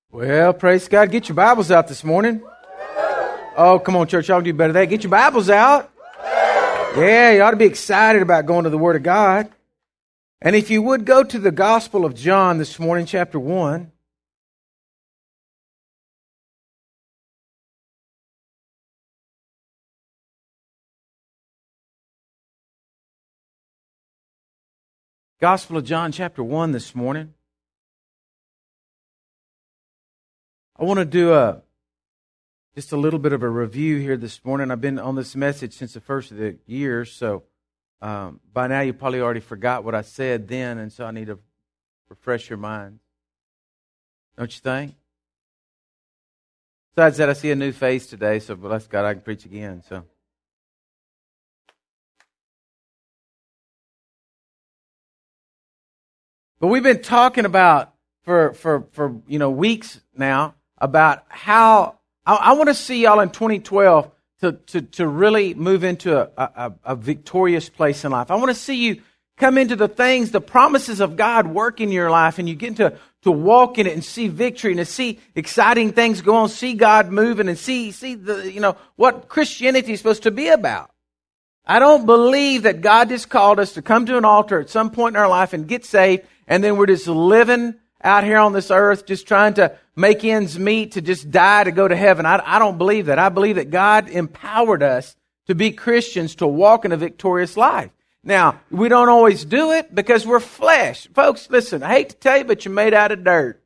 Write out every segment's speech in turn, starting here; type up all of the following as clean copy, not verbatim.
Well, praise God. Get your Bibles out this morning. Oh, come on, church. Y'all do better than that. Get your Bibles out. Yeah, you ought to be excited about going to the Word of God. And if you would go to the Gospel of John this morning, chapter 1. Gospel of John, chapter 1 this morning. I want to do just a little bit of a review here this morning. I've been on this message since the first of the year, so by now you probably already forgot what I said then, and so I need to refresh your mind. Don't you think? Besides that, I see a new face today, so bless God, I can preach again. So, but we've been talking about for weeks now about how I want to see y'all in 2012 to really move into a victorious place in life. I want to see you come into the things, the promises of God work in your life, and you get to walk in it and see victory and to see exciting things go on, see God moving and see the what Christianity is supposed to be about. I don't believe that God just called us to come to an altar at some point in our life and get saved, and then we're just living out here on this earth, just trying to make ends meet, to just die to go to heaven. I don't believe that. I believe that God empowered us to be Christians, to walk in a victorious life. Now, we don't always do it because we're flesh. Folks, listen, I hate to tell you, but you're made out of dirt.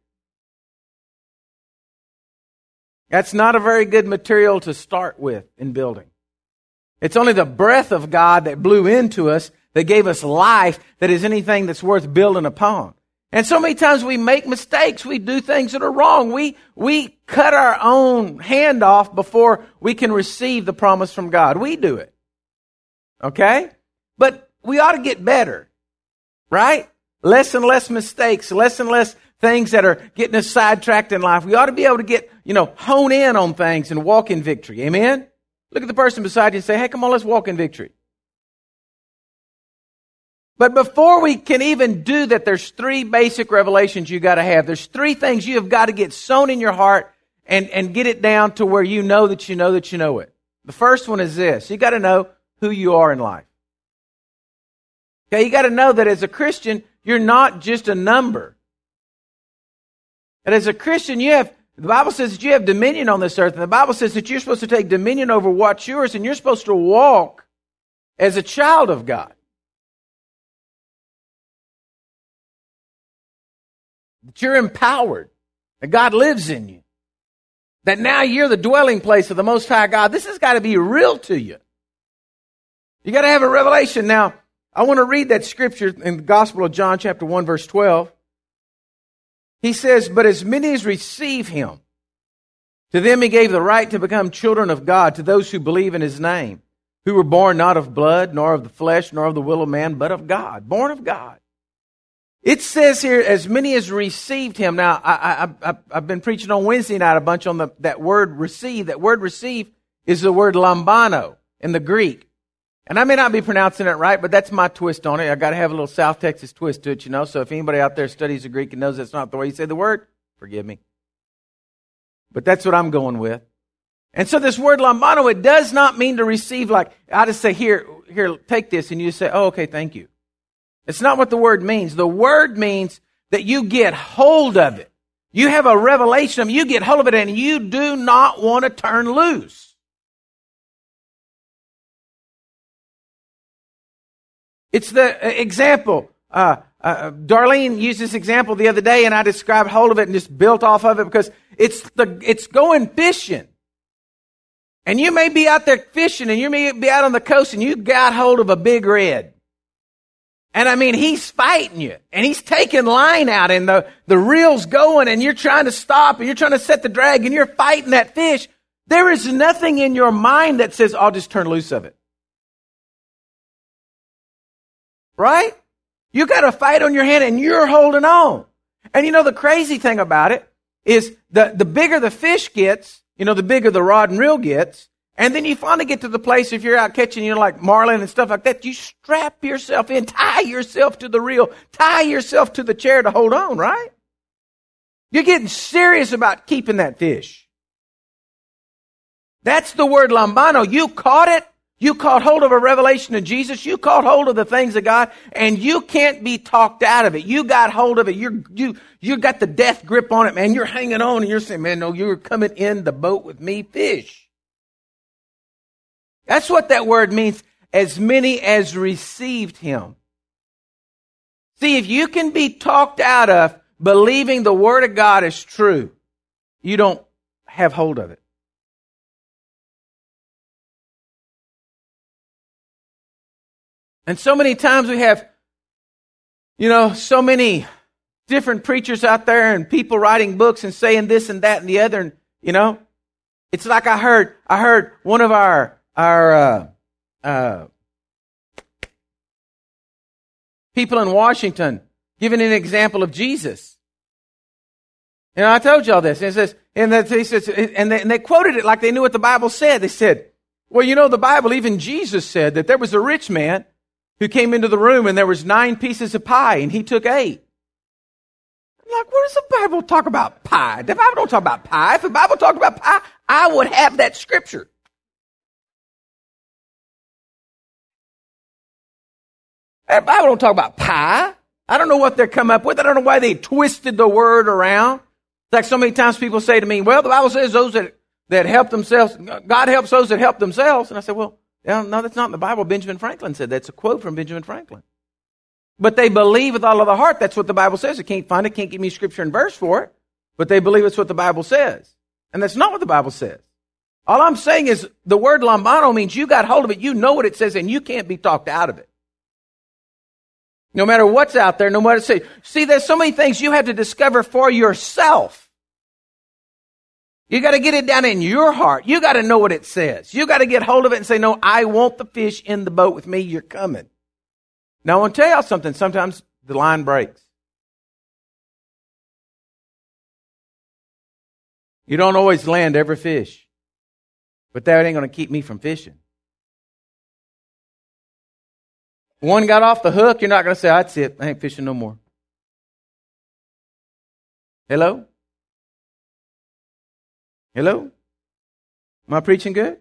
That's not a very good material to start with in building. It's only the breath of God that blew into us, that gave us life, that is anything that's worth building upon. And so many times we make mistakes. We do things that are wrong. We cut our own hand off before we can receive the promise from God. We do it. Okay? But we ought to get better. Right? Less and less mistakes. Less and less things that are getting us sidetracked in life. We ought to be able to get, hone in on things and walk in victory. Amen? Look at the person beside you and say, hey, come on, let's walk in victory. But before we can even do that, there's three basic revelations you got to have. There's three things you have got to get sown in your heart and get it down to where you know that you know that you know it. The first one is this. You got to know who you are in life. Okay, you got to know that as a Christian, you're not just a number. And as a Christian, the Bible says that you have dominion on this earth. And the Bible says that you're supposed to take dominion over what's yours, and you're supposed to walk as a child of God. That you're empowered, that God lives in you, that now you're the dwelling place of the Most High God. This has got to be real to you. You got to have a revelation. Now, I want to read that scripture in the Gospel of John, chapter 1, verse 12. He says, but as many as receive Him, to them He gave the right to become children of God, to those who believe in His name, who were born not of blood, nor of the flesh, nor of the will of man, but of God, born of God. It says here, as many as received Him. Now, I've been preaching on Wednesday night a bunch on that word receive. That word receive is the word lambano in the Greek. And I may not be pronouncing it right, but that's my twist on it. I got to have a little South Texas twist to it, So if anybody out there studies the Greek and knows that's not the way you say the word, forgive me. But that's what I'm going with. And so this word lambano, it does not mean to receive like, I just say, here, take this. And you just say, oh, okay, thank you. It's not what the word means. The word means that you get hold of it. You have a revelation of it. You get hold of it and you do not want to turn loose. It's the example. Darlene used this example the other day and I just grabbed hold of it and just built off of it because it's going fishing. And you may be out there fishing and you may be out on the coast and you got hold of a big red. And I mean, he's fighting you and he's taking line out and the reel's going and you're trying to stop and you're trying to set the drag and you're fighting that fish. There is nothing in your mind that says, I'll just turn loose of it. Right? You got a fight on your hand and you're holding on. And the crazy thing about it is the bigger the fish gets, the bigger the rod and reel gets. And then you finally get to the place, if you're out catching, like marlin and stuff like that, you strap yourself in, tie yourself to the reel, tie yourself to the chair to hold on, right? You're getting serious about keeping that fish. That's the word lambano. You caught it. You caught hold of a revelation of Jesus. You caught hold of the things of God, and you can't be talked out of it. You got hold of it. You got the death grip on it, man. You're hanging on, and you're saying, man, no, you're coming in the boat with me, fish. That's what that word means, as many as received him. See, if you can be talked out of believing the word of God is true, you don't have hold of it. And so many times we have, so many different preachers out there and people writing books and saying this and that and the other. And, it's like I heard one of our people in Washington giving an example of Jesus. And I told y'all this. And he says, and they quoted it like they knew what the Bible said. They said, well, the Bible, even Jesus said that there was a rich man who came into the room and there was 9 pieces of pie and he took 8. I'm like, where does the Bible talk about pie? The Bible don't talk about pie. If the Bible talked about pie, I would have that scripture. The Bible don't talk about pie. I don't know what they're come up with. I don't know why they twisted the word around. It's like so many times people say to me, well, the Bible says those that help themselves, God helps those that help themselves. And I said, well, no, that's not in the Bible. Benjamin Franklin said that's a quote from Benjamin Franklin. But they believe with all of their heart that's what the Bible says. They can't find it, can't give me scripture and verse for it. But they believe it's what the Bible says. And that's not what the Bible says. All I'm saying is the word lambano means you got hold of it, you know what it says, and you can't be talked out of it. No matter what's out there, no matter say. See, there's so many things you have to discover for yourself. You got to get it down in your heart. You got to know what it says. You got to get hold of it and say, no, I want the fish in the boat with me. You're coming. Now, I want to tell y'all something. Sometimes the line breaks. You don't always land every fish. But that ain't going to keep me from fishing. One got off the hook, you're not going to say, that's it, I ain't fishing no more. Hello? Hello? Am I preaching good?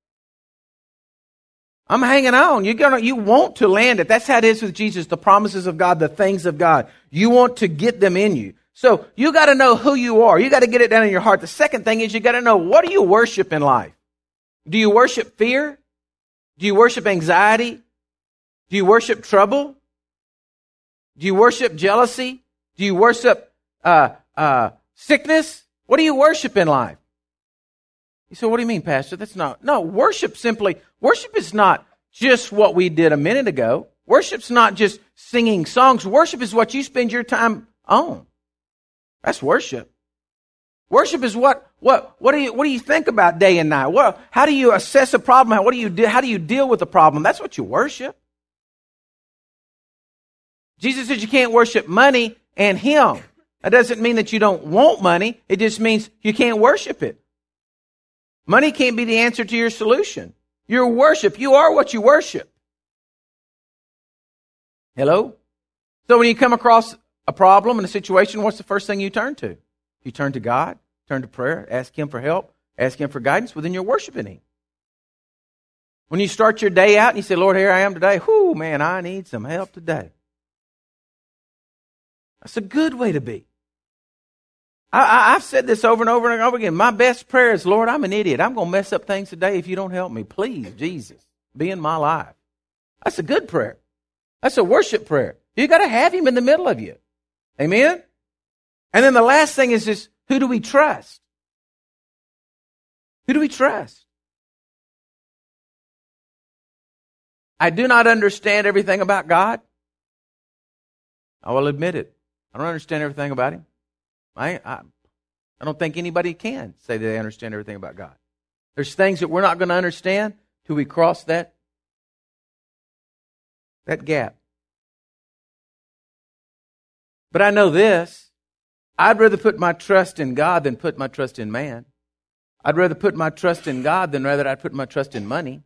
I'm hanging on. You want to land it. That's how it is with Jesus, the promises of God, the things of God. You want to get them in you. So you got to know who you are. You got to get it down in your heart. The second thing is you got to know, what do you worship in life? Do you worship fear? Do you worship anxiety? Do you worship trouble? Do you worship jealousy? Do you worship sickness? What do you worship in life? You say, what do you mean, Pastor? Worship is not just what we did a minute ago. Worship's not just singing songs. Worship is what you spend your time on. That's worship. Worship is what do you think about day and night? How do you assess a problem? How do you deal with a problem? That's what you worship. Jesus said you can't worship money and him. That doesn't mean that you don't want money. It just means you can't worship it. Money can't be the answer to your solution. Your worship, you are what you worship. Hello? So when you come across a problem and a situation, what's the first thing you turn to? You turn to God, turn to prayer, ask him for help, ask him for guidance. Well, then you're worshiping him. When you start your day out and you say, Lord, here I am today. Whoo, man, I need some help today. That's a good way to be. I've said this over and over and over again. My best prayer is, Lord, I'm an idiot. I'm going to mess up things today if you don't help me. Please, Jesus, be in my life. That's a good prayer. That's a worship prayer. You got to have him in the middle of you. Amen? And then the last thing is this, who do we trust? Who do we trust? I do not understand everything about God. I will admit it. I don't understand everything about him. I don't think anybody can say that they understand everything about God. There's things that we're not going to understand till we cross that gap. But I know this. I'd rather put my trust in God than put my trust in man. I'd rather put my trust in God than rather I'd put my trust in money.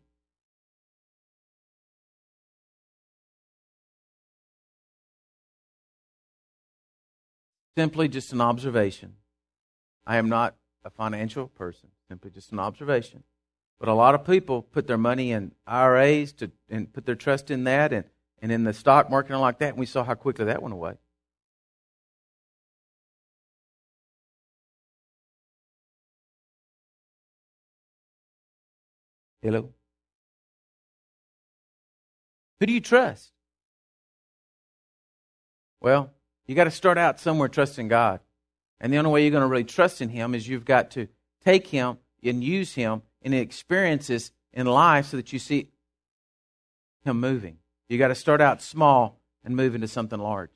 Simply just an observation. I am not a financial person. Simply just an observation. But a lot of people put their money in IRAs and put their trust in that and in the stock market and like that, and we saw how quickly that went away. Hello? Who do you trust? Well, you got to start out somewhere trusting God. And the only way you're going to really trust in Him is you've got to take Him and use Him in experiences in life so that you see Him moving. You got to start out small and move into something large.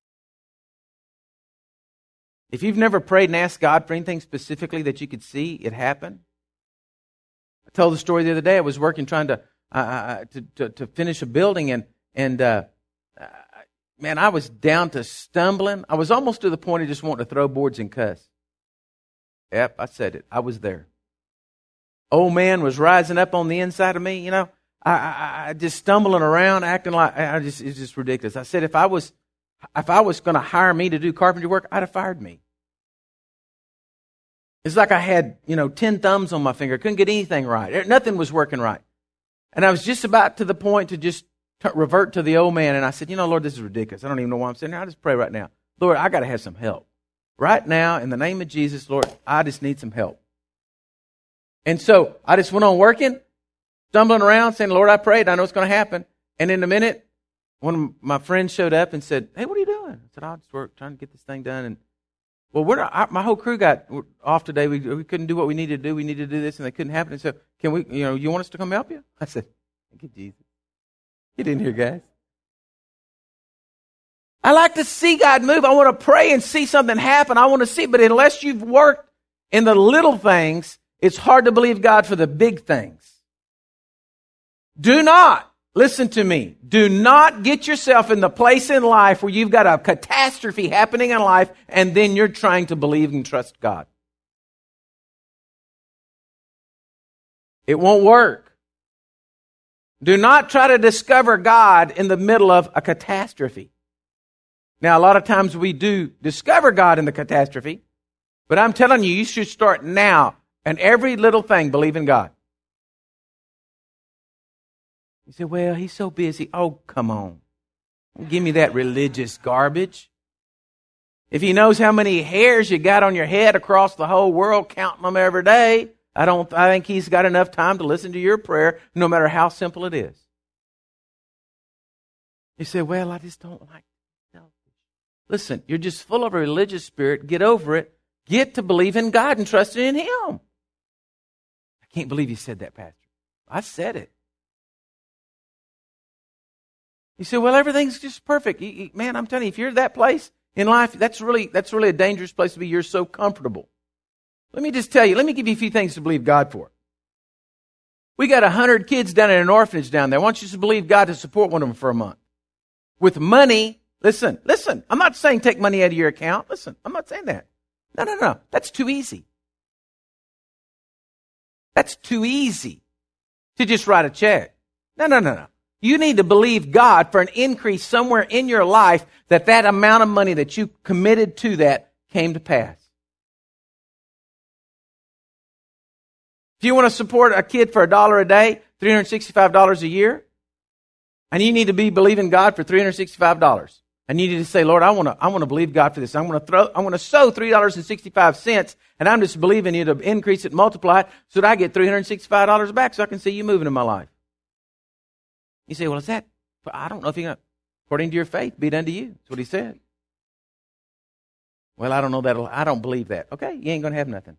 If you've never prayed and asked God for anything specifically that you could see it happen, I told the story the other day. I was working trying to finish a building, and man, I was down to stumbling. I was almost to the point of just wanting to throw boards and cuss. Yep, I said it. I was there. Old man was rising up on the inside of me. You know, I just stumbling around, acting like it's just ridiculous. I said if I was going to hire me to do carpentry work, I'd have fired me. It's like I had 10 thumbs on my finger. Couldn't get anything right. Nothing was working right. And I was just about to the point to just revert to the old man. And I said, Lord, this is ridiculous. I don't even know why I'm sitting here. I just pray right now. Lord, I got to have some help. Right now, in the name of Jesus, Lord, I just need some help. And so I just went on working, stumbling around, saying, Lord, I prayed. I know it's going to happen. And in a minute, one of my friends showed up and said, hey, what are you doing? I said, I just work trying to get this thing done. And well, my whole crew got off today. We couldn't do what we needed to do. We needed to do this, and they couldn't happen. And so, can we? You want us to come help you? I said, thank you, Jesus. You didn't hear, guys. I like to see God move. I want to pray and see something happen. I want to see, but unless you've worked in the little things, it's hard to believe God for the big things. Do not. Listen to me. Do not get yourself in the place in life where you've got a catastrophe happening in life and then you're trying to believe and trust God. It won't work. Do not try to discover God in the middle of a catastrophe. Now, a lot of times we do discover God in the catastrophe, but I'm telling you, you should start now and every little thing believe in God. You say, well, he's so busy. Oh, come on. Don't give me that religious garbage. If he knows how many hairs you got on your head across the whole world, counting them every day, I think he's got enough time to listen to your prayer, no matter how simple it is. You say, well, I just don't like selfish. Listen, you're just full of a religious spirit. Get over it. Get to believe in God and trust in Him. I can't believe you said that, Pastor. I said it. You say, well, everything's just perfect. Man, I'm telling you, if you're at that place in life, that's really a dangerous place to be. You're so comfortable. Let me just tell you, let me give you a few things to believe God for. We got 100 kids down in an orphanage down there. I want you to believe God to support one of them for a month. With money, listen, I'm not saying take money out of your account. Listen, I'm not saying that. No. That's too easy. That's too easy to just write a check. No. You need to believe God for an increase somewhere in your life that amount of money that you committed to that came to pass. If you want to support a kid for $1 a day, $365 a year, and you need to be believing God for $365. And you need to say, Lord, I want to believe God for this. I'm going to sow $3.65, and I'm just believing you to increase it, multiply it, so that I get $365 back so I can see you moving in my life. You say, well, is that, I don't know if you're going to, according to your faith, be done to you. That's what he said. Well, I don't know that. I don't believe that. Okay, you ain't going to have nothing.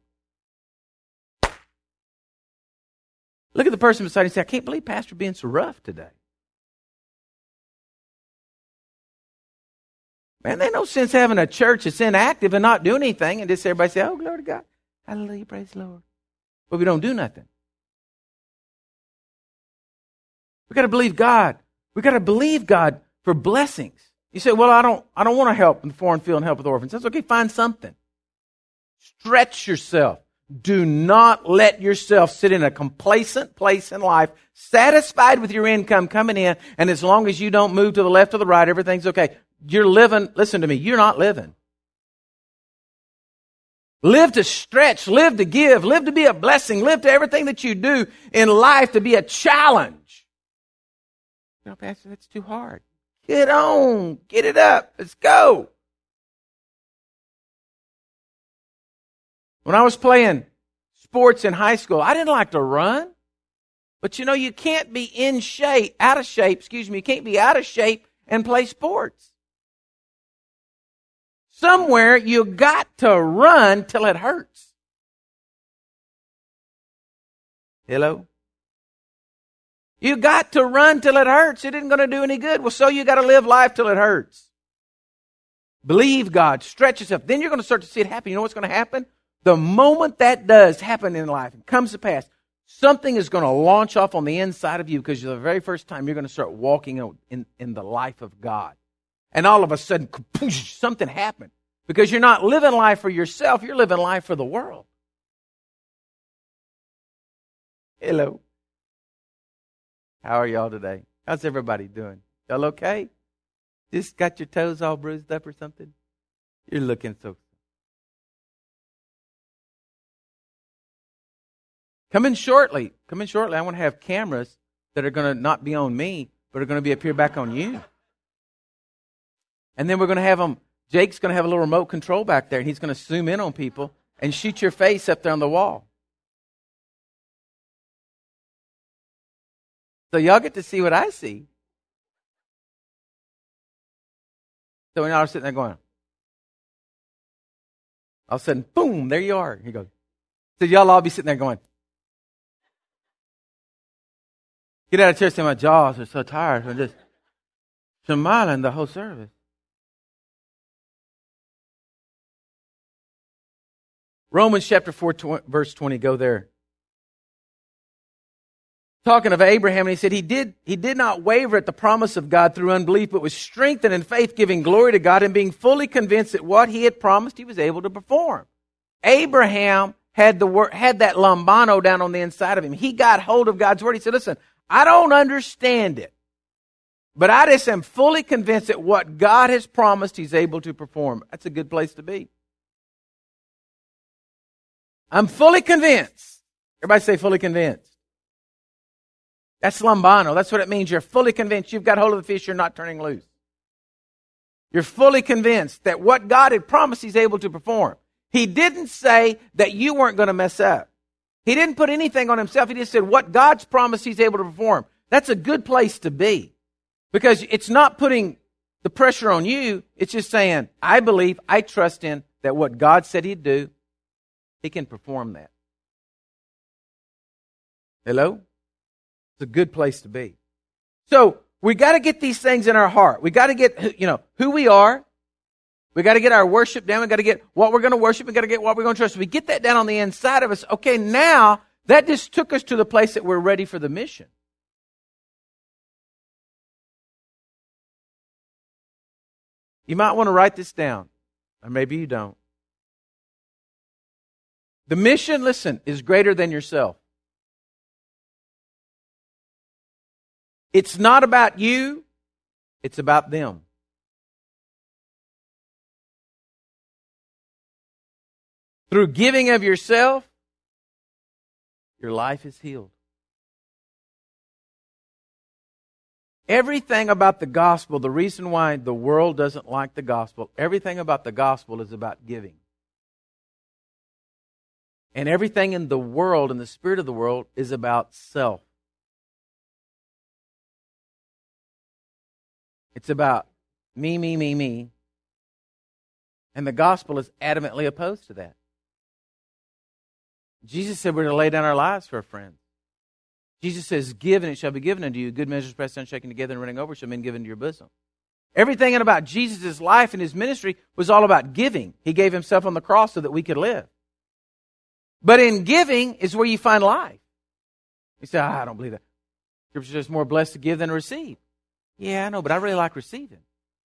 Look at the person beside you and say, I can't believe Pastor being so rough today. Man, there's no sense having a church that's inactive and not doing anything and just everybody say, oh, glory to God. Hallelujah, praise the Lord. But we don't do nothing. We got to believe God. We got to believe God for blessings. You say, well, I don't want to help in the foreign field and help with orphans. That's okay. Find something. Stretch yourself. Do not let yourself sit in a complacent place in life, satisfied with your income coming in, and as long as you don't move to the left or the right, everything's okay. You're living, listen to me, you're not living. Live to stretch, live to give, live to be a blessing, live to everything that you do in life to be a challenge. No, Pastor, that's too hard. Get on, get it up, let's go. When I was playing sports in high school, I didn't like to run. But you know, you can't be you can't be out of shape and play sports. Somewhere you got to run till it hurts. Hello? You got to run till it hurts. It isn't going to do any good. Well, so you got to live life till it hurts. Believe God. Stretch yourself. Then you're going to start to see it happen. You know what's going to happen? The moment that does happen in life, it comes to pass, something is going to launch off on the inside of you because the very first time you're going to start walking in the life of God. And all of a sudden, something happened. Because you're not living life for yourself, you're living life for the world. Hello. How are y'all today? How's everybody doing? Y'all okay? Just got your toes all bruised up or something? You're looking so... Come in shortly. I want to have cameras that are going to not be on me, but are going to be up here back on you. And then we're going to have them, Jake's going to have a little remote control back there, and he's going to zoom in on people and shoot your face up there on the wall. So y'all get to see what I see. So when y'all are sitting there going, all of a sudden, boom, there you are. He goes, so y'all all be sitting there going, get out of church and my jaws are so tired. I'm just smiling the whole service. Romans chapter 4, verse 20, go there. Talking of Abraham, and he said he did not waver at the promise of God through unbelief, but was strengthened in faith, giving glory to God and being fully convinced that what he had promised he was able to perform. Abraham had that lambano down on the inside of him. He got hold of God's word. He said, listen, I don't understand it, but I just am fully convinced that what God has promised he's able to perform. That's a good place to be. I'm fully convinced. Everybody say fully convinced. That's lambano. That's what it means. You're fully convinced. You've got hold of the fish. You're not turning loose. You're fully convinced that what God had promised he's able to perform. He didn't say that you weren't going to mess up. He didn't put anything on himself. He just said what God's promised he's able to perform. That's a good place to be. Because it's not putting the pressure on you. It's just saying, I believe, I trust in that what God said he'd do, he can perform that. Hello? It's a good place to be. So we got to get these things in our heart. We got to get, who we are. We got to get our worship down. We got to get what we're going to worship. We got to get what we're going to trust. We get that down on the inside of us. Okay, now that just took us to the place that we're ready for the mission. You might want to write this down, or maybe you don't. The mission, listen, is greater than yourself. It's not about you, it's about them. Through giving of yourself, your life is healed. Everything about the gospel, the reason why the world doesn't like the gospel, everything about the gospel is about giving. And everything in the world, in the spirit of the world, is about self. It's about me, me, me, me. And the gospel is adamantly opposed to that. Jesus said we're to lay down our lives for our friends. Jesus says, give and it shall be given unto you. Good measures pressed down, shaken together, and running over shall be given to your bosom. Everything about Jesus' life and his ministry was all about giving. He gave himself on the cross so that we could live. But in giving is where you find life. You say, I don't believe that. Scripture says more blessed to give than to receive. Yeah, I know, but I really like receiving.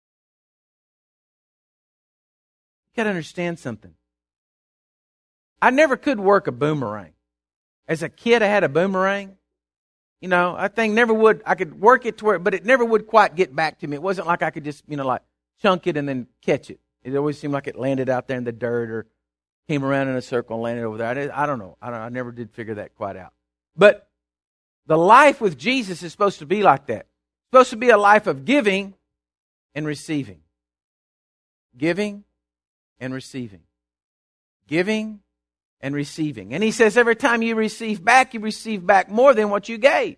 You got to understand something. I never could work a boomerang. As a kid, I had a boomerang. I think never would. I could work it to where, but it never would quite get back to me. It wasn't like I could just, like chunk it and then catch it. It always seemed like it landed out there in the dirt came around in a circle and landed over there. I don't know. I never did figure that quite out. But the life with Jesus is supposed to be like that. It's supposed to be a life of giving and receiving. Giving and receiving. Giving and receiving. And he says every time you receive back more than what you gave.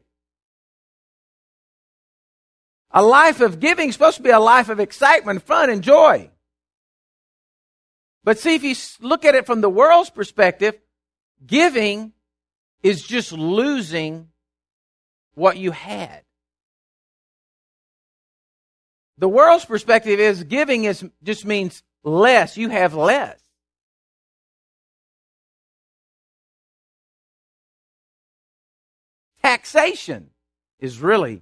A life of giving is supposed to be a life of excitement, fun, and joy. But see, if you look at it from the world's perspective, giving is just losing what you had. The world's perspective is giving just means less. You have less. Taxation is really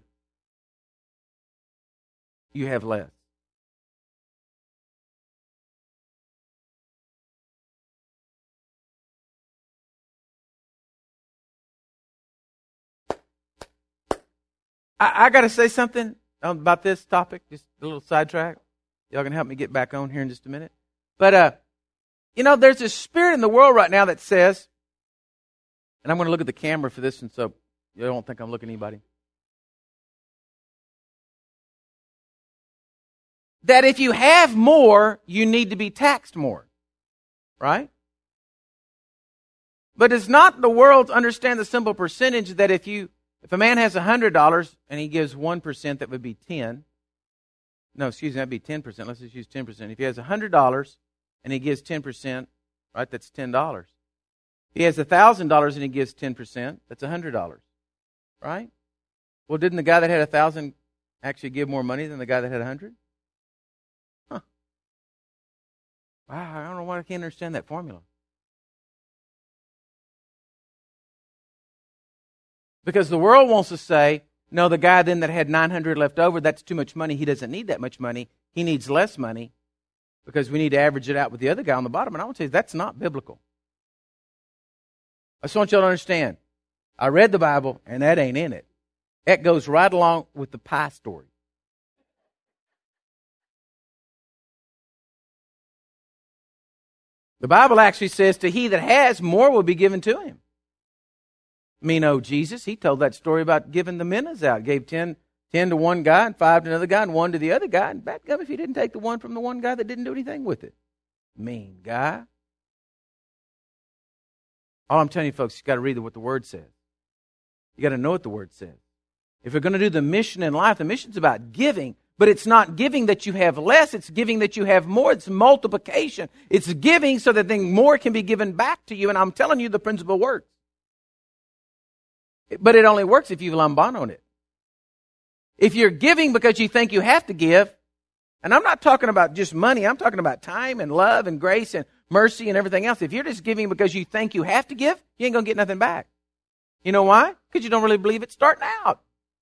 you have less. I got to say something about this topic, just a little sidetrack. Y'all can help me get back on here in just a minute. But, there's a spirit in the world right now that says, and I'm going to look at the camera for this one so you don't think I'm looking at anybody, that if you have more, you need to be taxed more. Right? But it's not the world to understand the simple percentage that if a man has $100 and he gives 1%, that would be 10. No, excuse me, that'd be 10%. Let's just use 10%. If he has $100 and he gives 10%, right, that's $10. If he has $1,000 and he gives 10%, that's $100. Right? Well, didn't the guy that had 1,000 actually give more money than the guy that had 100? Huh. Wow, I don't know why I can't understand that formula. Because the world wants to say, no, the guy then that had 900 left over, that's too much money. He doesn't need that much money. He needs less money because we need to average it out with the other guy on the bottom. And I want to tell you, that's not biblical. I just want you all to understand. I read the Bible, and that ain't in it. That goes right along with the pie story. The Bible actually says, to he that has, more will be given to him. Jesus, he told that story about giving the minas out. Gave 10 to one guy and 5 to another guy and 1 to the other guy. And bad gum if he didn't take the one from the one guy that didn't do anything with it. Mean guy. All I'm telling you, folks, you got to read what the Word says. You got to know what the Word says. If we're going to do the mission in life, the mission's about giving. But it's not giving that you have less. It's giving that you have more. It's multiplication. It's giving so that then more can be given back to you. And I'm telling you, the principle works. But it only works if you lambano on it. If you're giving because you think you have to give, and I'm not talking about just money, I'm talking about time and love and grace and mercy and everything else. If you're just giving because you think you have to give, you ain't going to get nothing back. You know why? Because you don't really believe it starting out.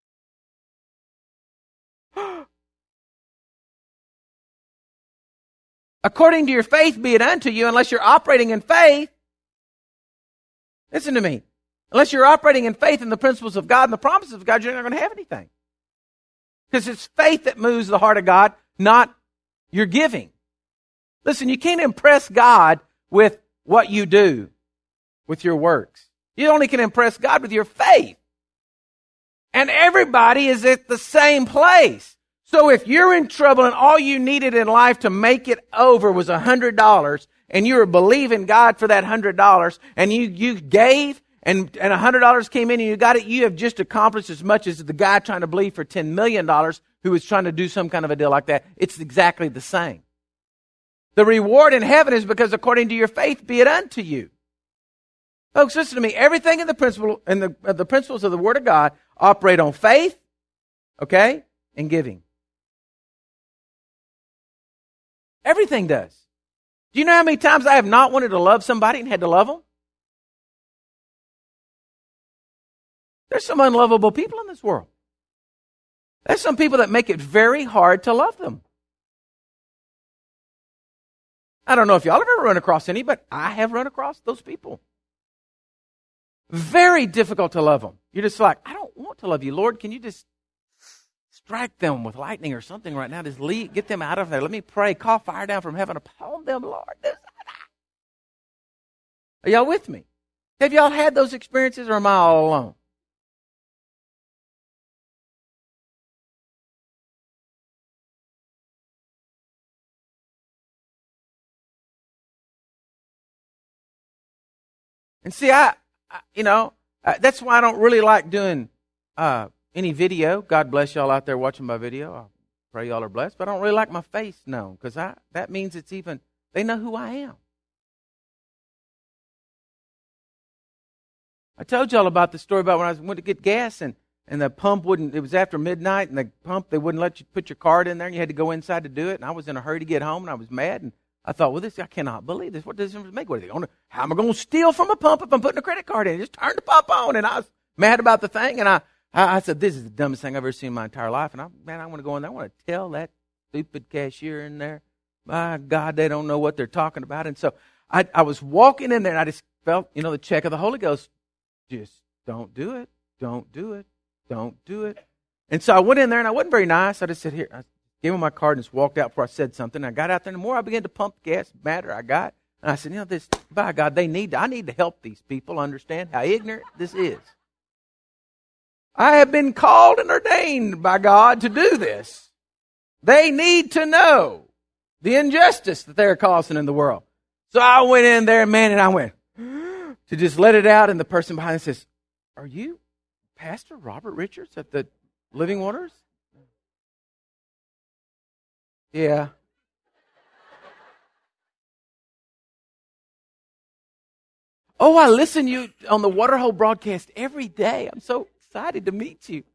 According to your faith be it unto you, unless you're operating in faith. Listen to me. Unless you're operating in faith in the principles of God and the promises of God, you're not going to have anything. Because it's faith that moves the heart of God, not your giving. Listen, you can't impress God with what you do, with your works. You only can impress God with your faith. And everybody is at the same place. So if you're in trouble and all you needed in life to make it over was $100, and you were believing God for that $100, and you gave, and $100 came in and you got it, you have just accomplished as much as the guy trying to believe for $10 million who was trying to do some kind of a deal like that. It's exactly the same. The reward in heaven is because according to your faith be it unto you. Folks, listen to me. Everything in the principle and the principles of the Word of God operate on faith, okay, and giving. Everything does. Do you know how many times I have not wanted to love somebody and had to love them? There's some unlovable people in this world. There's some people that make it very hard to love them. I don't know if y'all have ever run across any, but I have run across those people. Very difficult to love them. You're just like, I don't want to love you, Lord. Can you just strike them with lightning or something right now? Just get them out of there. Let me pray. Call fire down from heaven upon them, Lord. Are y'all with me? Have y'all had those experiences, or am I all alone? And see, that's why I don't really like doing any video. God bless y'all out there watching my video. I pray y'all are blessed. But I don't really like my face known, because that means they know who I am. I told y'all about the story about when I went to get gas and the pump it was after midnight, and the pump, they wouldn't let you put your card in there, and you had to go inside to do it. And I was in a hurry to get home, and I was mad, and I thought, well, I cannot believe this. What does this make? How am I going to steal from a pump if I'm putting a credit card in? Just turn the pump on. And I was mad about the thing. And I said, this is the dumbest thing I've ever seen in my entire life. And I want to go in there. I want to tell that stupid cashier in there, my God, they don't know what they're talking about. And so I was walking in there, and I just felt, the check of the Holy Ghost. Just don't do it. Don't do it. Don't do it. And so I went in there, and I wasn't very nice. I just said, here, I gave him my card and just walked out before I said something. I got out there, and the more I began to pump the gas, the madder I got. And I said, by God, I need to help these people understand how ignorant this is. I have been called and ordained by God to do this. They need to know the injustice that they're causing in the world. So I went in there, man, and I went to just let it out. And the person behind me says, are you Pastor Robert Richards at the Living Waters? Yeah. Oh, I listen to you on the Waterhole broadcast every day. I'm so excited to meet you.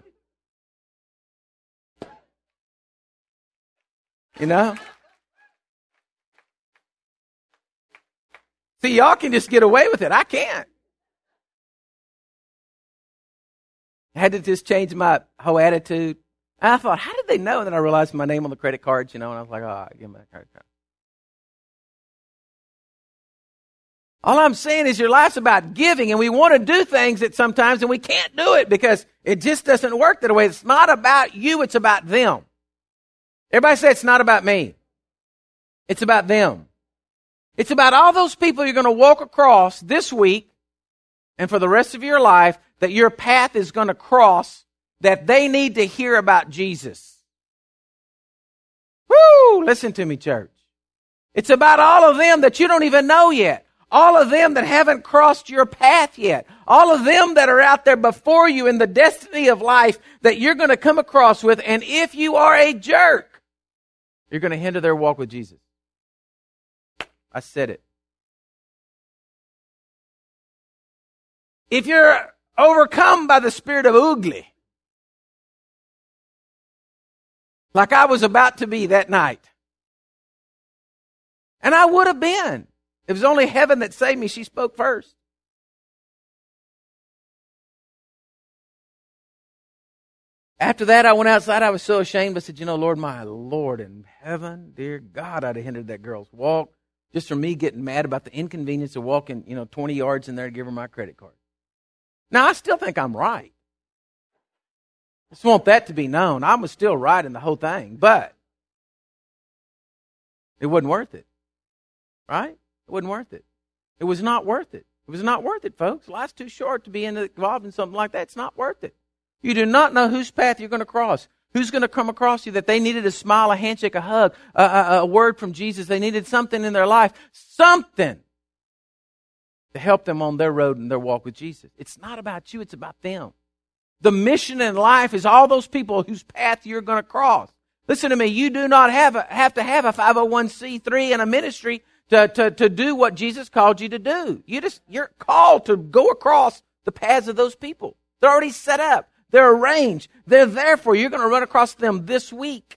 See, y'all can just get away with it. I can't. I had to just change my whole attitude. And I thought, how did they know? And then I realized my name on the credit cards, and I was like, give me that credit card. All I'm saying is your life's about giving, and we want to do things that sometimes, and we can't do it because it just doesn't work that way. It's not about you, it's about them. Everybody say it's not about me. It's about them. It's about all those people you're going to walk across this week and for the rest of your life that your path is going to cross, that they need to hear about Jesus. Woo! Listen to me, church. It's about all of them that you don't even know yet. All of them that haven't crossed your path yet. All of them that are out there before you in the destiny of life that you're going to come across with. And if you are a jerk, you're going to hinder their walk with Jesus. I said it. If you're overcome by the spirit of ugly, like I was about to be that night, and I would have been. It was only heaven that saved me. She spoke first. After that, I went outside. I was so ashamed. I said, Lord, my Lord in heaven, dear God, I'd have hindered that girl's walk just from me getting mad about the inconvenience of walking, 20 yards in there to give her my credit card. Now, I still think I'm right. I just want that to be known. I was still right in the whole thing, but it wasn't worth it. Right? It wasn't worth it. It was not worth it. It was not worth it, folks. Life's too short to be involved in something like that. It's not worth it. You do not know whose path you're going to cross. Who's going to come across you that they needed a smile, a handshake, a hug, a word from Jesus. They needed something in their life. Something to help them on their road and their walk with Jesus. It's not about you. It's about them. The mission in life is all those people whose path you're going to cross. Listen to me. You do not have to have a 501c3 and a ministry to do what Jesus called you to do. You're called to go across the paths of those people. They're already set up. They're arranged. They're there for you. You're going to run across them this week.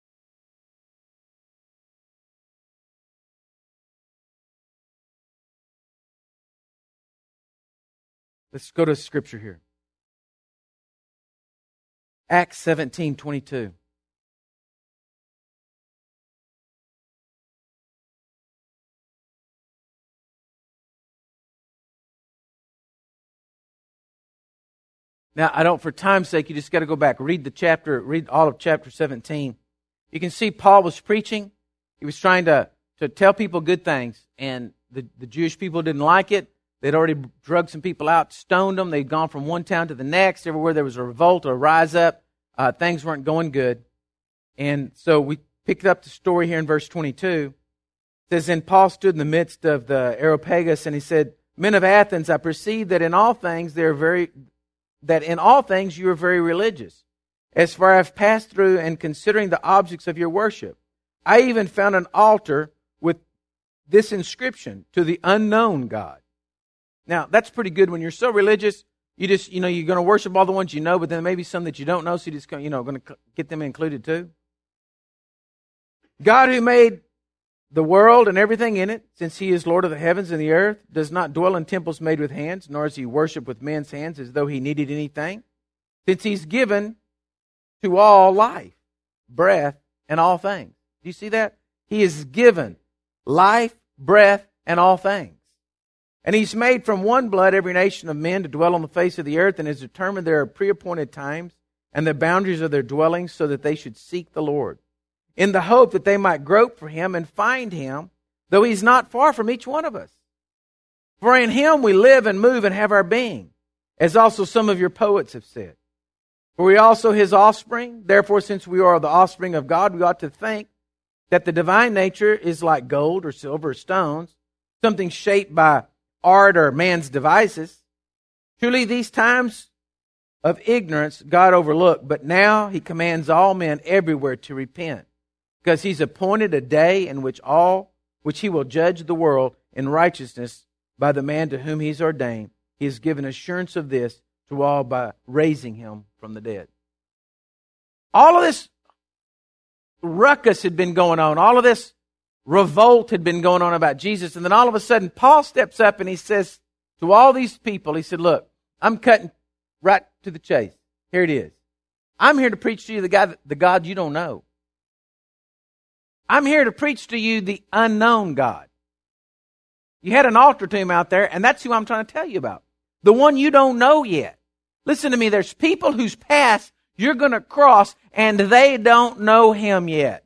Let's go to scripture here. Acts 17:22. Now, for time's sake, you just got to go back. Read all of chapter 17. You can see Paul was preaching. He was trying to tell people good things, and the Jewish people didn't like it. They'd already drugged some people out, stoned them. They'd gone from one town to the next. Everywhere there was a revolt or a rise up, things weren't going good. And so we picked up the story here in verse 22. It says, "And Paul stood in the midst of the Areopagus, and he said, 'Men of Athens, I perceive that in all things you are very religious. As far as I've passed through and considering the objects of your worship, I even found an altar with this inscription, to the unknown God.'" Now, that's pretty good when you're so religious. You just, you're going to worship all the ones you know, but then maybe some that you don't know, so you just, going to get them included too. "God who made the world and everything in it, since he is Lord of the heavens and the earth, does not dwell in temples made with hands, nor is he worshipped with men's hands as though he needed anything, since he's given to all life, breath, and all things." Do you see that? He is given life, breath, and all things. "And he's made from one blood every nation of men to dwell on the face of the earth, and has determined their pre-appointed times and the boundaries of their dwellings, so that they should seek the Lord, in the hope that they might grope for him and find him, though he's not far from each one of us. For in him we live and move and have our being, as also some of your poets have said. For we also his offspring. Therefore, since we are the offspring of God, we ought to think that the divine nature is like gold or silver or stones, something shaped by art or man's devices. Truly these times of ignorance God overlooked, but now he commands all men everywhere to repent, because he's appointed a day in which he will judge the world in righteousness by the man to whom he's ordained. He has given assurance of this to all by raising him from the dead." All of this ruckus had been going on. All of this revolt had been going on about Jesus. And then all of a sudden, Paul steps up and he says to all these people, he said, "Look, I'm cutting right to the chase. Here it is. I'm here to preach to you the God you don't know. I'm here to preach to you the unknown God. You had an altar to him out there, and that's who I'm trying to tell you about. The one you don't know yet. Listen to me, there's people whose paths you're going to cross, and they don't know him yet.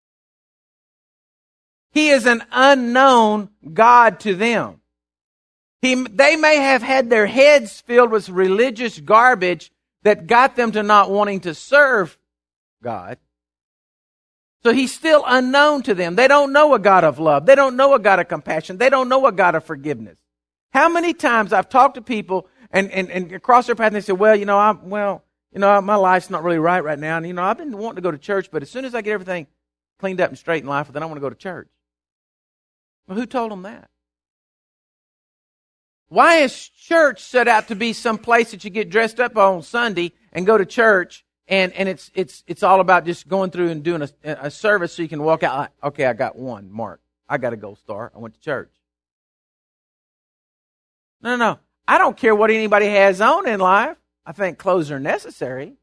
He is an unknown God to them. They may have had their heads filled with religious garbage that got them to not wanting to serve God. So he's still unknown to them. They don't know a God of love. They don't know a God of compassion. They don't know a God of forgiveness. How many times I've talked to people and across their path and they say, my life's not really right now. And, I've been wanting to go to church, but as soon as I get everything cleaned up and straight in life, then I want to go to church. Well, who told them that? Why is church set out to be some place that you get dressed up on Sunday and go to church? And it's all about just going through and doing a service so you can walk out. Okay, I got one mark. I got a gold star. I went to church. No. I don't care what anybody has on in life. I think clothes are necessary.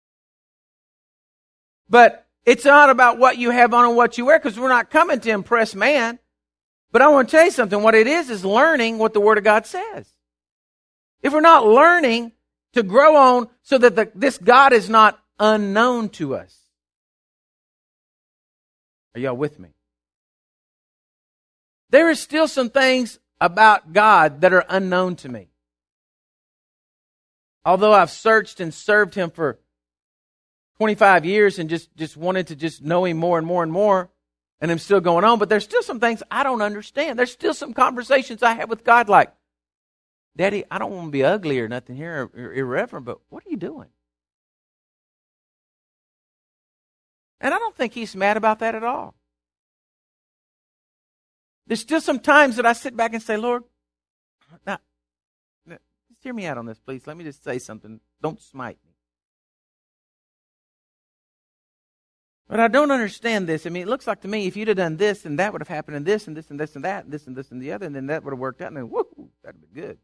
But it's not about what you have on and what you wear, because we're not coming to impress man. But I want to tell you something. What it is learning what the Word of God says. If we're not learning to grow on so that this God is not unknown to us. Are y'all with me? There is still some things about God that are unknown to me. Although I've searched and served him for 25 years and just wanted to just know him more and more and more, and I'm still going on, but there's still some things I don't understand. There's still some conversations I have with God like, Daddy, I don't want to be ugly or nothing here or irreverent, but what are you doing? And I don't think he's mad about that at all. There's still some times that I sit back and say, Lord, now, just hear me out on this, please. Let me just say something. Don't smite me. But I don't understand this. I mean, it looks like to me if you'd have done this, and that would have happened, and this, and this, and this, and that, and this, and this, and the other, and then that would have worked out, and then, whoo, that'd be good.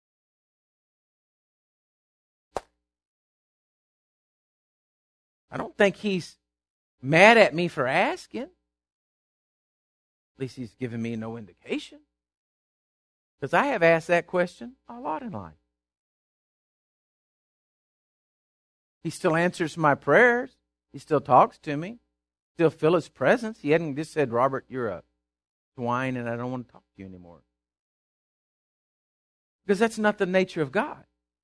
I don't think he's mad at me for asking. At least he's given me no indication. Because I have asked that question a lot in life. He still answers my prayers. He still talks to me. Still feel his presence. He hadn't just said, Robert, you're a swine and I don't want to talk to you anymore. Because that's not the nature of God.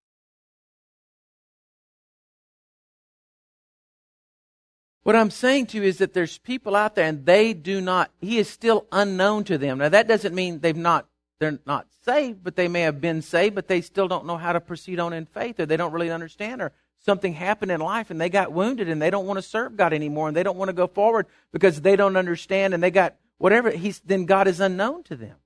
What I'm saying to you is that there's people out there and they do not, He is still unknown to them. Now that doesn't mean they're not saved, but they may have been saved, but they still don't know how to proceed on in faith, or they don't really understand, or something happened in life and they got wounded and they don't want to serve God anymore and they don't want to go forward because they don't understand and they got whatever. Then God is unknown to them.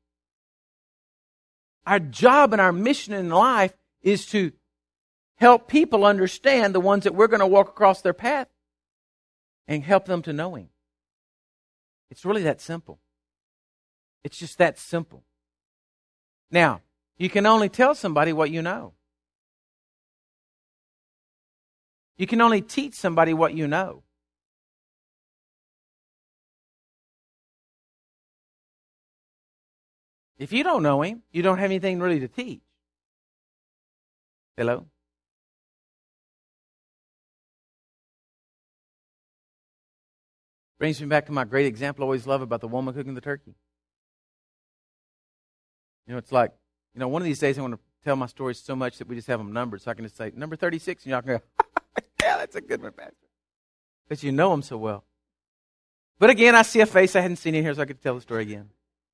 Our job and our mission in life is to help people understand, the ones that we're going to walk across their path, and help them to know Him. It's really that simple. It's just that simple. Now, you can only tell somebody what you know. You can only teach somebody what you know. If you don't know Him, you don't have anything really to teach. Hello? Brings me back to my great example I always love about the woman cooking the turkey. You know, it's like, one of these days I want to tell my stories so much that we just have them numbered, so I can just say, number 36, and y'all can go, yeah, that's a good one, Pastor. Because you know them so well. But again, I see a face I hadn't seen in here, so I could tell the story again.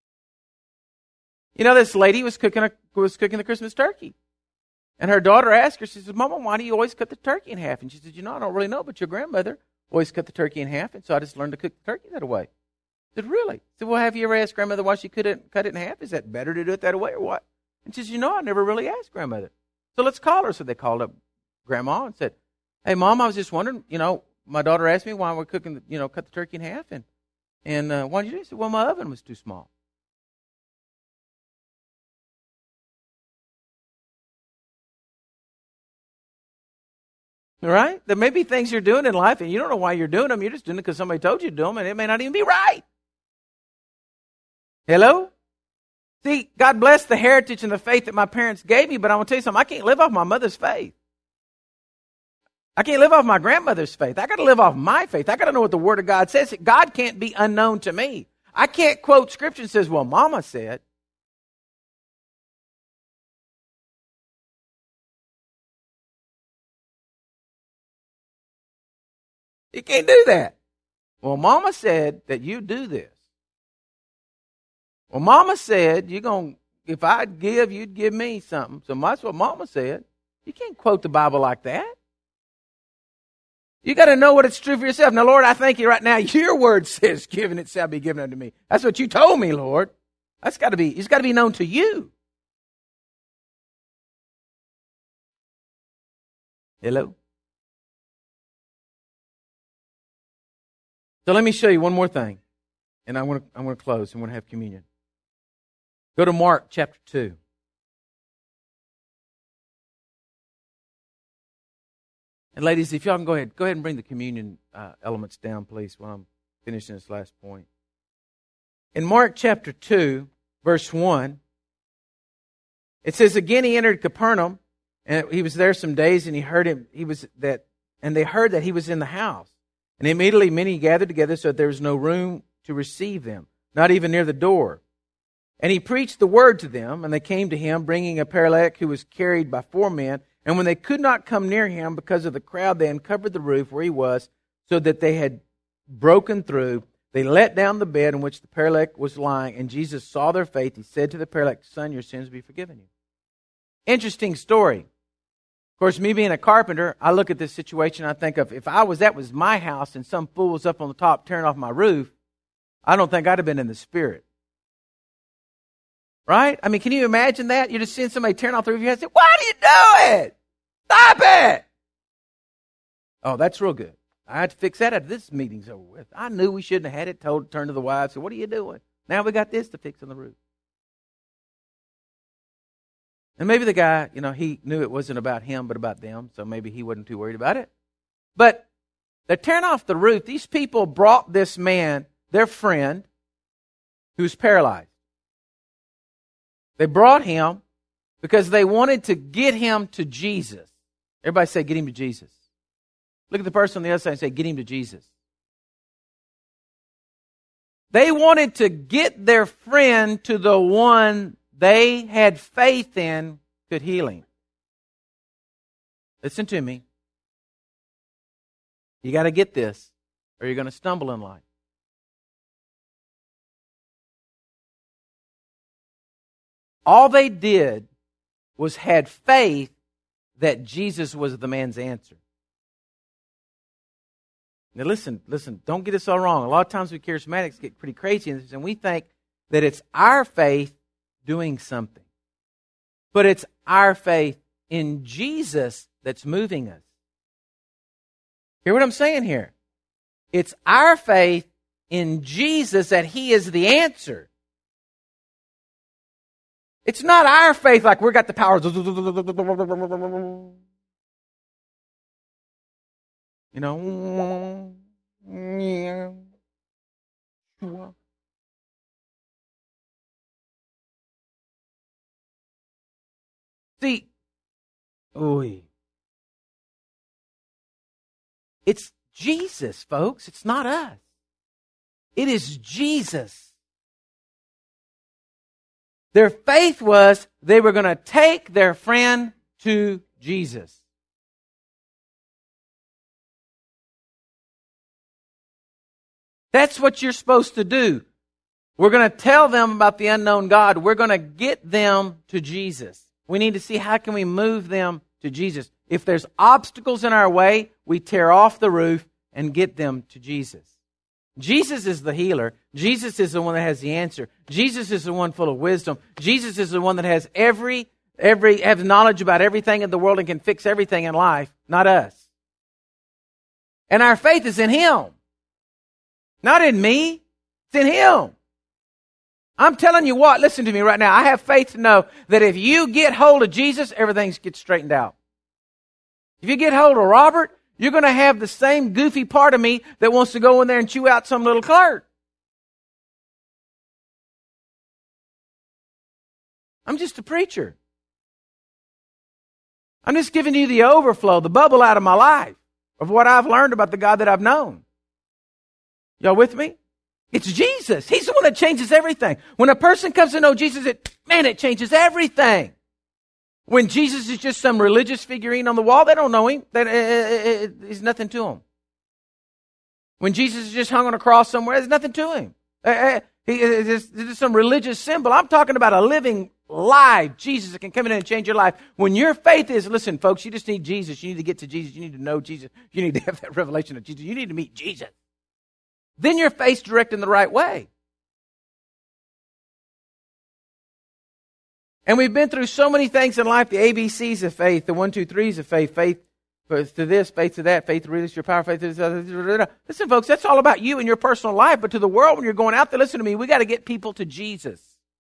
This lady was cooking the Christmas turkey. And her daughter asked her, she says, Mama, why do you always cut the turkey in half? And she said, I don't really know, but your grandmother always cut the turkey in half, and so I just learned to cook the turkey that way. I said, really? I said, well, have you ever asked grandmother why she couldn't cut it in half? Is that better to do it that way or what? And she says, I never really asked grandmother. So let's call her. So they called up grandma and said, hey, Mom, I was just wondering, my daughter asked me why we're cooking, cut the turkey in half, and why did you do it? She said, well, my oven was too small. Right? There may be things you're doing in life and you don't know why you're doing them. You're just doing it because somebody told you to do them, and it may not even be right. Hello? See, God bless the heritage and the faith that my parents gave me, but I'm going to tell you something. I can't live off my mother's faith. I can't live off my grandmother's faith. I got to live off my faith. I got to know what the Word of God says. God can't be unknown to me. I can't quote Scripture and says, well, Mama said. You can't do that. Well, Mama said that you do this. Well, Mama said if I'd give, you'd give me something. So that's what Mama said. You can't quote the Bible like that. You got to know what it's true for yourself. Now, Lord, I thank you right now. Your word says, given it shall be given unto me. That's what you told me, Lord. It's got to be known to you. Hello? So let me show you one more thing, and I'm going to close and we're going to have communion. Go to Mark chapter 2. And ladies, if y'all can go ahead and bring the communion elements down, please, while I'm finishing this last point. In Mark chapter 2, verse 1, it says, again he entered Capernaum, and he was there some days, and they heard that he was in the house. And immediately many gathered together so that there was no room to receive them, not even near the door. And he preached the word to them, and they came to him, bringing a paralytic who was carried by 4 men. And when they could not come near him because of the crowd, they uncovered the roof where he was, so that they had broken through. They let down the bed in which the paralytic was lying, and Jesus saw their faith. He said to the paralytic, son, your sins will be forgiven you. Interesting story. Of course, me being a carpenter, I look at this situation, I think of, if that was my house and some fool was up on the top tearing off my roof, I don't think I'd have been in the spirit. Right? I mean, can you imagine that? You're just seeing somebody tearing off the roof of your house and say, what are you doing? Stop it! Oh, that's real good. I had to fix that after this meeting's over with. I knew we shouldn't have had it. Turned to the wife, said, what are you doing? Now we got this to fix on the roof. And maybe the guy, he knew it wasn't about him, but about them, so maybe he wasn't too worried about it. But they're tearing off the roof. These people brought this man, their friend, who's paralyzed. They brought him because they wanted to get him to Jesus. Everybody say, get him to Jesus. Look at the person on the other side and say, get him to Jesus. They wanted to get their friend to the one they had faith in could heal him. Listen to me. You got to get this, or you're going to stumble in life. All they did was had faith that Jesus was the man's answer. Now listen, don't get us all wrong. A lot of times we charismatics get pretty crazy and we think that it's our faith doing something. But it's our faith in Jesus that's moving us. Hear what I'm saying here? It's our faith in Jesus that He is the answer. It's not our faith like we've got the power. You know. See, it's Jesus, folks. It's not us. It is Jesus. Their faith was they were going to take their friend to Jesus. That's what you're supposed to do. We're going to tell them about the unknown God. We're going to get them to Jesus. We need to see how can we move them to Jesus. If there's obstacles in our way, we tear off the roof and get them to Jesus. Jesus is the healer. Jesus is the one that has the answer. Jesus is the one full of wisdom. Jesus is the one that has has knowledge about everything in the world and can fix everything in life, not us. And our faith is in Him. Not in me. It's in Him. I'm telling you what, listen to me right now. I have faith to know that if you get hold of Jesus, everything gets straightened out. If you get hold of Robert, you're going to have the same goofy part of me that wants to go in there and chew out some little clerk. I'm just a preacher. I'm just giving you the overflow, the bubble out of my life of what I've learned about the God that I've known. Y'all with me? It's Jesus. He's the one that changes everything. When a person comes to know Jesus, it changes everything. When Jesus is just some religious figurine on the wall, they don't know Him. There's nothing to Him. When Jesus is just hung on a cross somewhere, there's nothing to Him. It's just some religious symbol. I'm talking about a living, live Jesus that can come in and change your life. When your faith is, listen, folks, you just need Jesus. You need to get to Jesus. You need to know Jesus. You need to have that revelation of Jesus. You need to meet Jesus. Then your faith's directed in the right way. And we've been through so many things in life, the ABCs of faith, the 1, 2, 3s of faith, faith to this, faith to that, faith to release your power, faith to this. Listen, folks, that's all about you and your personal life. But to the world, when you're going out there, listen to me, we got to get people to Jesus.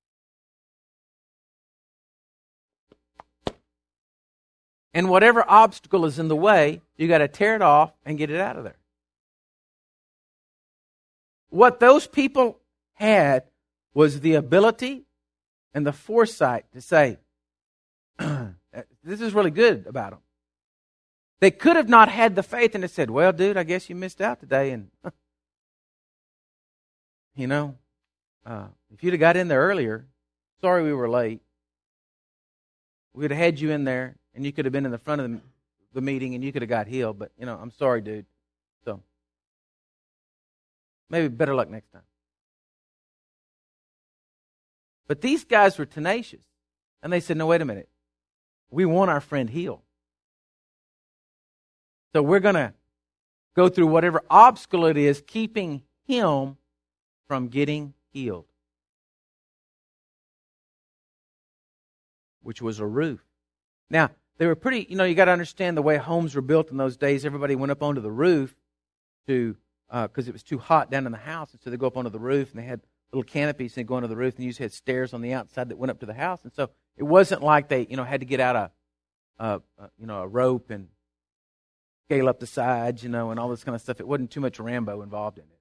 And whatever obstacle is in the way, you got to tear it off and get it out of there. What those people had was the ability and the foresight to say, this is really good about them. They could have not had the faith and they said, well, dude, I guess you missed out today. And, if you'd have got in there earlier, sorry we were late. We'd have had you in there and you could have been in the front of the meeting and you could have got healed. But, I'm sorry, dude. So, maybe better luck next time. But these guys were tenacious. And they said, no, wait a minute. We want our friend healed. So we're going to go through whatever obstacle it is, keeping him from getting healed. Which was a roof. Now, they were pretty, you got to understand the way homes were built in those days. Everybody went up onto the roof because it was too hot down in the house. And so they go up onto the roof and they had little canopies and they go onto the roof and you just had stairs on the outside that went up to the house. And so it wasn't like they, had to get out a rope and scale up the sides, and all this kind of stuff. It wasn't too much Rambo involved in it.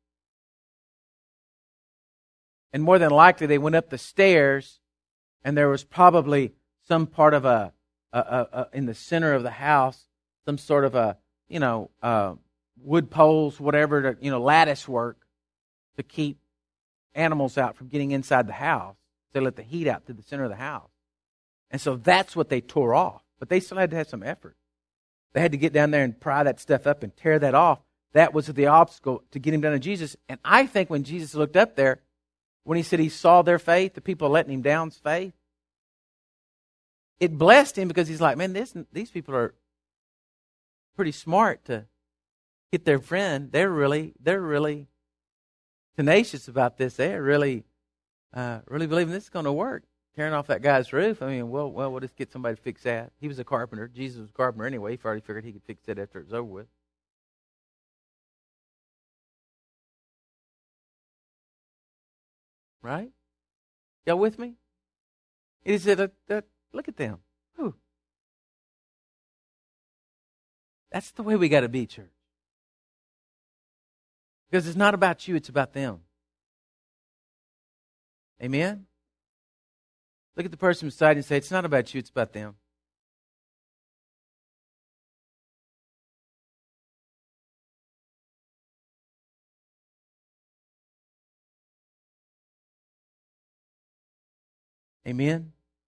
And more than likely they went up the stairs and there was probably some part of in the center of the house, some sort of wood poles, whatever, lattice work to keep animals out from getting inside the house. They let the heat out to the center of the house. And so that's what they tore off. But they still had to have some effort. They had to get down there and pry that stuff up and tear that off. That was the obstacle to getting down to Jesus. And I think when Jesus looked up there, when he said he saw their faith, the people letting him down's faith, it blessed him because he's like, man, these people are pretty smart to get their friend. They're really tenacious about this. They're really believing this is going to work. Tearing off that guy's roof. I mean, well, we'll just get somebody to fix that. He was a carpenter. Jesus was a carpenter anyway. He already figured he could fix it after it was over with. Right? Y'all with me? He said, look at them. Whew. That's the way we got to be, church. Because it's not about you, it's about them. Amen? Look at the person beside you and say, it's not about you, it's about them. Amen?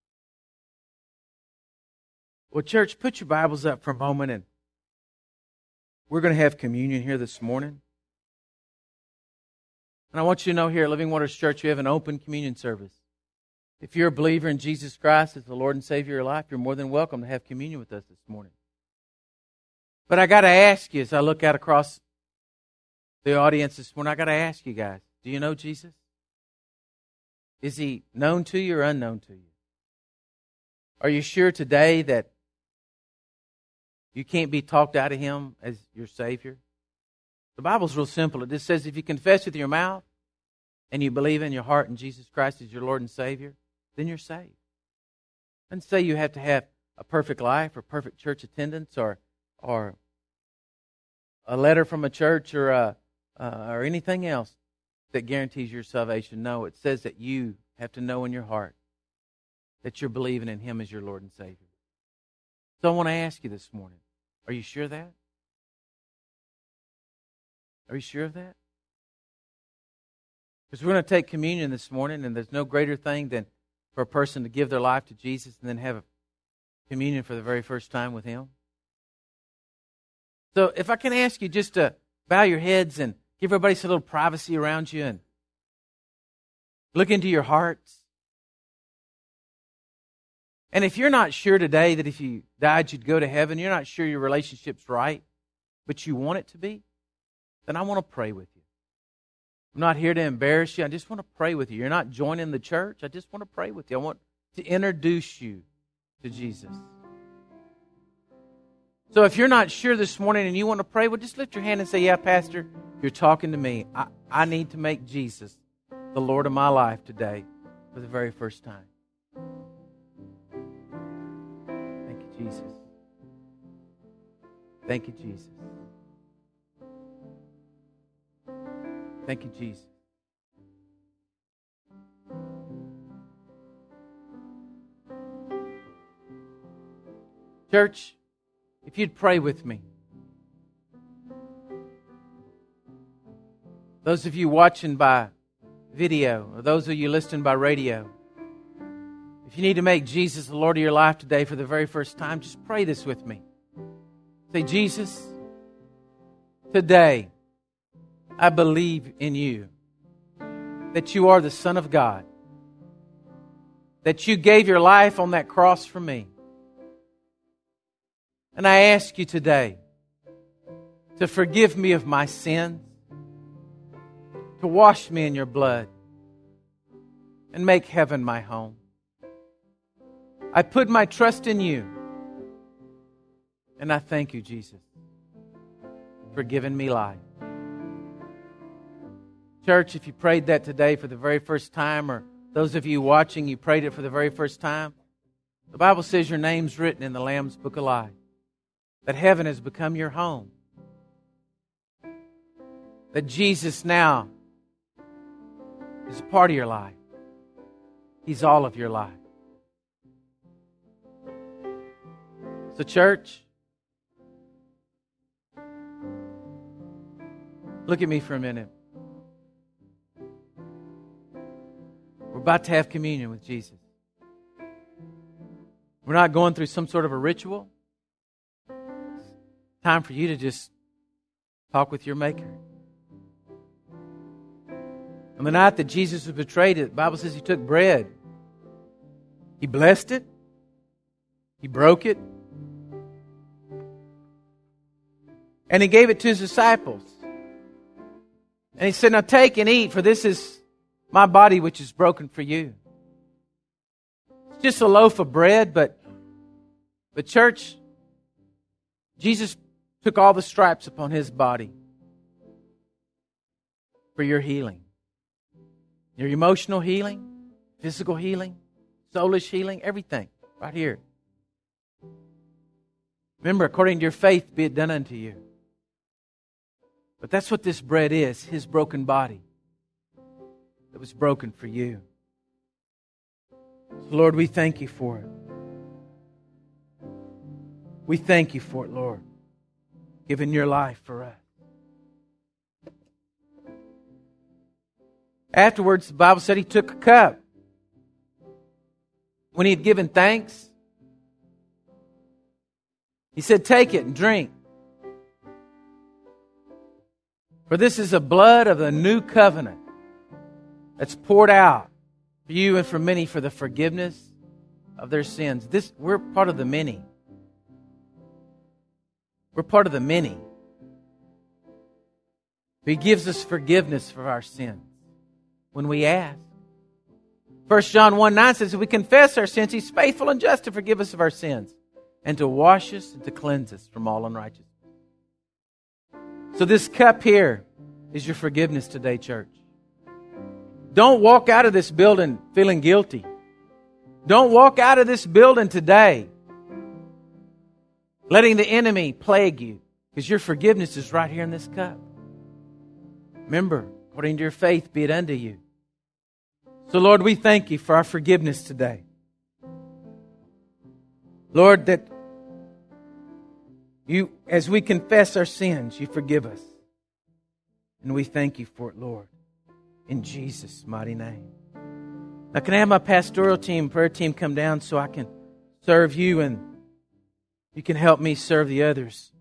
Well, church, put your Bibles up for a moment, and we're going to have communion here this morning. And I want you to know here at Living Waters Church, we have an open communion service. If you're a believer in Jesus Christ as the Lord and Savior of your life, you're more than welcome to have communion with us this morning. But I got to ask you, as I look out across the audience this morning, I got to ask you guys, do you know Jesus? Is he known to you or unknown to you? Are you sure today that you can't be talked out of him as your Savior? The Bible's real simple. It just says if you confess with your mouth and you believe in your heart in Jesus Christ as your Lord and Savior, then you're saved. And say you have to have a perfect life or perfect church attendance or a letter from a church or anything else that guarantees your salvation. No, it says that you have to know in your heart that you're believing in him as your Lord and Savior. So I want to ask you this morning, are you sure of that? Are you sure of that? Because we're going to take communion this morning, and there's no greater thing than for a person to give their life to Jesus and then have a communion for the very first time with him. So if I can ask you just to bow your heads and give everybody some little privacy around you and look into your hearts. And if you're not sure today that if you died you'd go to heaven, you're not sure your relationship's right, but you want it to be, then I want to pray with you. I'm not here to embarrass you. I just want to pray with you. You're not joining the church. I just want to pray with you. I want to introduce you to Jesus. So if you're not sure this morning and you want to pray, well, just lift your hand and say, yeah, Pastor, you're talking to me. I need to make Jesus the Lord of my life today for the very first time. Thank you, Jesus. Thank you, Jesus. Thank you, Jesus. Church, if you'd pray with me. Those of you watching by video, or those of you listening by radio, if you need to make Jesus the Lord of your life today for the very first time, just pray this with me. Say, Jesus, today I believe in you, that you are the Son of God, that you gave your life on that cross for me. And I ask you today to forgive me of my sins, to wash me in your blood, and make heaven my home. I put my trust in you, and I thank you, Jesus, for giving me life. Church, if you prayed that today for the very first time, or those of you watching, you prayed it for the very first time, the Bible says your name's written in the Lamb's Book of Life, that heaven has become your home, that Jesus now is a part of your life. He's all of your life. So, church, look at me for a minute. about to have communion with Jesus. We're not going through some sort of a ritual. It's time for you to just talk with your Maker. On the night that Jesus was betrayed, the Bible says He took bread. He blessed it. He broke it. And He gave it to His disciples. And He said, now take and eat, for this is my body which is broken for you. It's just a loaf of bread, but church, Jesus took all the stripes upon His body for your healing. Your emotional healing, physical healing, soulish healing, everything right here. Remember, according to your faith, be it done unto you. But that's what this bread is, His broken body that was broken for you. So Lord, we thank You for it. We thank You for it, Lord, giving Your life for us. Afterwards, the Bible said He took a cup. When He had given thanks, He said, take it and drink. For this is the blood of the new covenant that's poured out for you and for many for the forgiveness of their sins. We're part of the many. We're part of the many. He gives us forgiveness for our sins when we ask. 1 John 1:9 says, if we confess our sins, He's faithful and just to forgive us of our sins and to wash us and to cleanse us from all unrighteousness. So this cup here is your forgiveness today, church. Don't walk out of this building feeling guilty. Don't walk out of this building today letting the enemy plague you, because your forgiveness is right here in this cup. Remember, according to your faith, be it unto you. So Lord, we thank You for our forgiveness today. Lord, that You, as we confess our sins, You forgive us. And we thank You for it, Lord, in Jesus' mighty name. Now, can I have my pastoral team, prayer team come down so I can serve you and you can help me serve the others?